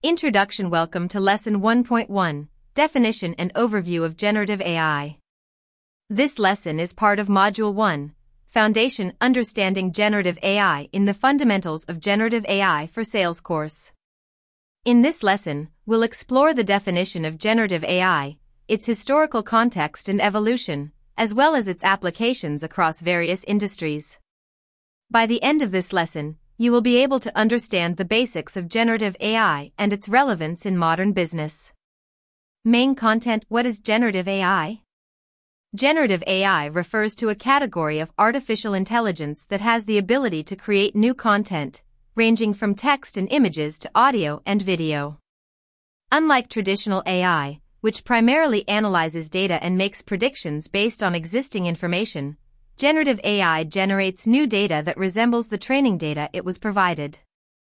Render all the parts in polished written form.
Introduction. Welcome to Lesson 1.1, Definition and Overview of Generative AI. This lesson is part of Module 1, Foundation Understanding Generative AI in the Fundamentals of Generative AI for Sales course. In this lesson, we'll explore the definition of generative AI, its historical context and evolution, as well as its applications across various industries. By the end of this lesson, you will be able to understand the basics of generative AI and its relevance in modern business. Main content. What is generative AI? Generative AI refers to a category of artificial intelligence that has the ability to create new content, ranging from text and images to audio and video. Unlike traditional AI, which primarily analyzes data and makes predictions based on existing information, generative AI generates new data that resembles the training data it was provided.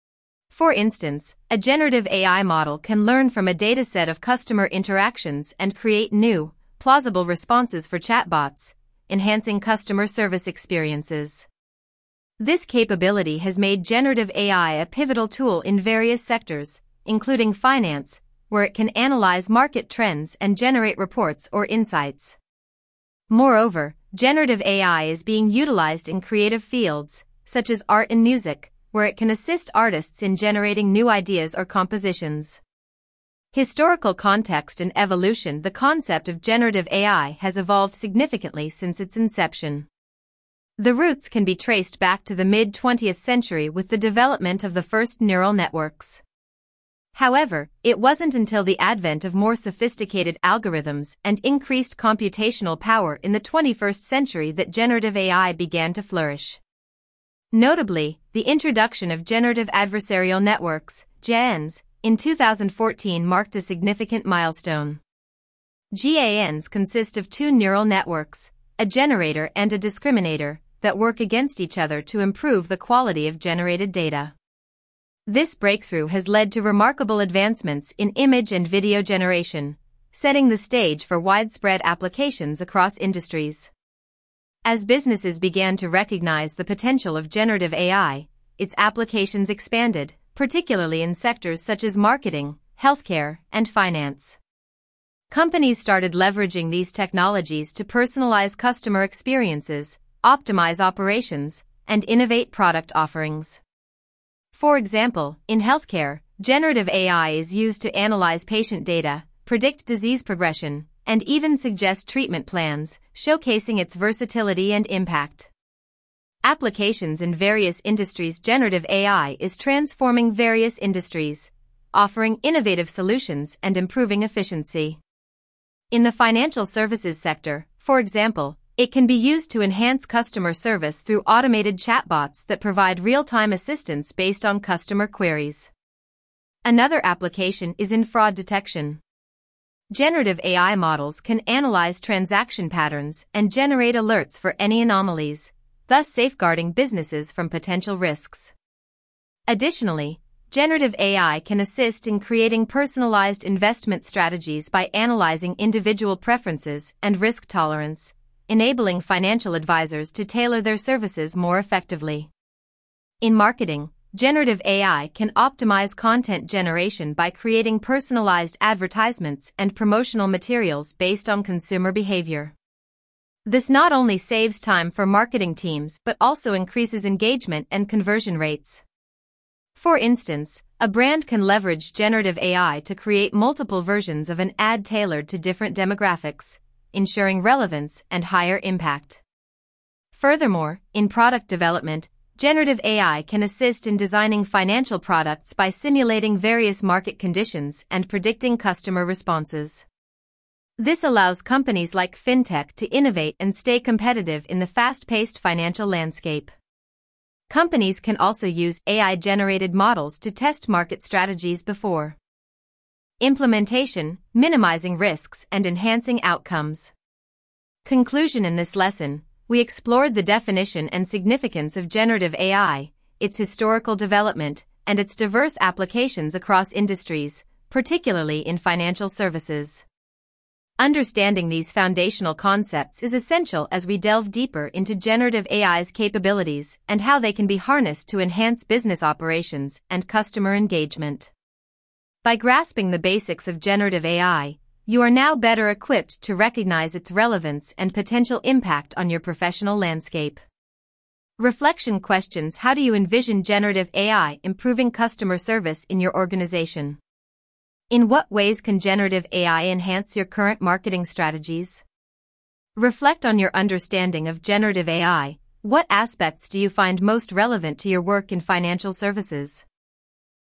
For instance, a generative AI model can learn from a dataset of customer interactions and create new, plausible responses for chatbots, enhancing customer service experiences. This capability has made generative AI a pivotal tool in various sectors, including finance, where it can analyze market trends and generate reports or insights. Moreover, generative AI is being utilized in creative fields, such as art and music, where it can assist artists in generating new ideas or compositions. Historical context and evolution. The concept of generative AI has evolved significantly since its inception. The roots can be traced back to the mid-20th century with the development of the first neural networks. However, it wasn't until the advent of more sophisticated algorithms and increased computational power in the 21st century that generative AI began to flourish. Notably, the introduction of generative adversarial networks, GANs, in 2014 marked a significant milestone. GANs consist of two neural networks, a generator and a discriminator, that work against each other to improve the quality of generated data. This breakthrough has led to remarkable advancements in image and video generation, setting the stage for widespread applications across industries. As businesses began to recognize the potential of generative AI, its applications expanded, particularly in sectors such as marketing, healthcare, and finance. Companies started leveraging these technologies to personalize customer experiences, optimize operations, and innovate product offerings. For example, in healthcare, generative AI is used to analyze patient data, predict disease progression, and even suggest treatment plans, showcasing its versatility and impact. Applications in various industries. Generative AI is transforming various industries, offering innovative solutions and improving efficiency. In the financial services sector, for example, it can be used to enhance customer service through automated chatbots that provide real-time assistance based on customer queries. Another application is in fraud detection. Generative AI models can analyze transaction patterns and generate alerts for any anomalies, thus safeguarding businesses from potential risks. Additionally, generative AI can assist in creating personalized investment strategies by analyzing individual preferences and risk tolerance, enabling financial advisors to tailor their services more effectively. In marketing, generative AI can optimize content generation by creating personalized advertisements and promotional materials based on consumer behavior. This not only saves time for marketing teams but also increases engagement and conversion rates. For instance, a brand can leverage generative AI to create multiple versions of an ad tailored to different demographics, ensuring relevance and higher impact. Furthermore, in product development, generative AI can assist in designing financial products by simulating various market conditions and predicting customer responses. This allows companies like fintech to innovate and stay competitive in the fast-paced financial landscape. Companies can also use AI-generated models to test market strategies before implementation, minimizing risks and enhancing outcomes. Conclusion. In this lesson, we explored the definition and significance of generative AI, its historical development, and its diverse applications across industries, particularly in financial services. Understanding these foundational concepts is essential as we delve deeper into generative AI's capabilities and how they can be harnessed to enhance business operations and customer engagement. By grasping the basics of generative AI, you are now better equipped to recognize its relevance and potential impact on your professional landscape. Reflection questions: how do you envision generative AI improving customer service in your organization? In what ways can generative AI enhance your current marketing strategies? Reflect on your understanding of generative AI. What aspects do you find most relevant to your work in financial services?